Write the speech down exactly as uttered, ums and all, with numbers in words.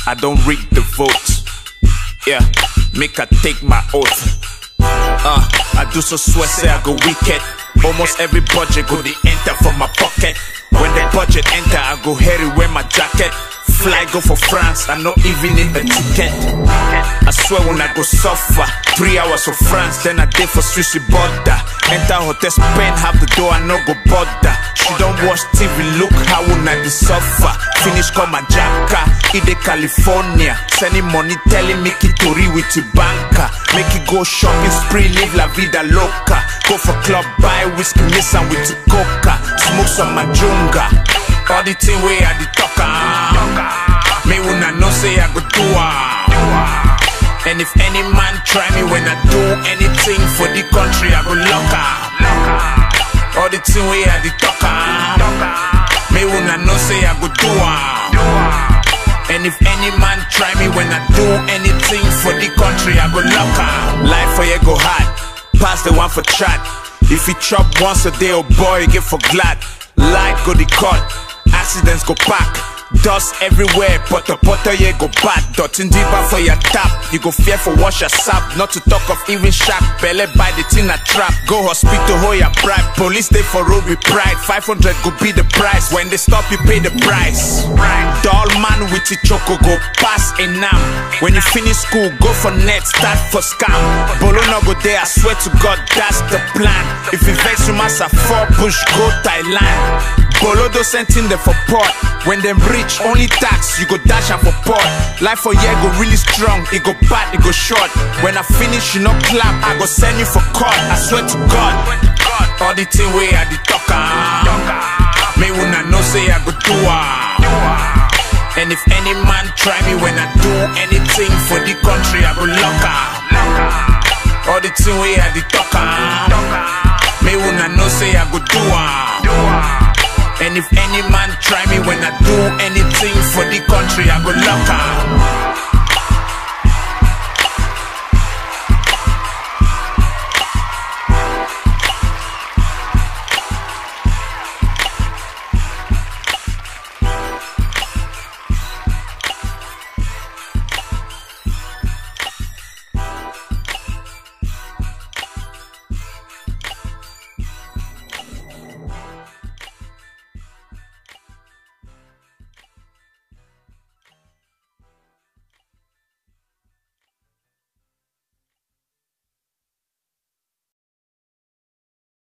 I don't rig the vote. Yeah, make I take my oath. Uh, I do so swear, say I go wicked. Almost every budget go the enter from my pocket. When the budget enter, I go hairy wear my jacket. Fly go for France, I no even need a ticket. I swear when I go suffer, three hours for France, then I day for Swiss border. Enter hotel, spend half the door, I no go bother. She don't watch T V, look how when I be suffer. Finish call my jacka, Ide California. Sending money, telling me Kitori with the banker. Make it go shopping spree, live la vida loca. Go for club, buy whiskey, miss and with the coca. Smoke some majunga. All the thing way I the talker. Me when I know say I go do ah. And if any man try me when I do anything for the country, I go lock her. All the thing way I the talker. Me when I know say I go do ah. And if any man try me when I do anything for the country, I go lock her. Life for you go hard, pass the one for chat. If you chop once a day, oh boy, you get for glad. Light go the cut, accidents go back. Dust everywhere, but the butter yeah go bad. Dotting deeper for your tap, you go fear for wash your sap. Not to talk of even shark, belly by the tin a trap. Go hospital, hold your bribe. Police stay for road with pride. Five hundred go be the price. When they stop, you pay the price. Doll man with the choco go pass a nam. When you finish school, go for net, start for scam. Bolo no go there, I swear to God, that's the plan. If you vex you must have four push, go Thailand. Bolo do sent in there for port. When them rich, only tax, you go dash and for port. Life for year go really strong, it go bad, it go short. When I finish, you no clap, I go send you for court. I swear to God, all the thing way I the talker. Me when I know say I go do ah. And if any man try me when I do anything for the country, I go lock her. All the thing way I the talker. Me when I know say I go do ah. And if any man try me when I do anything for the country, I go lock her.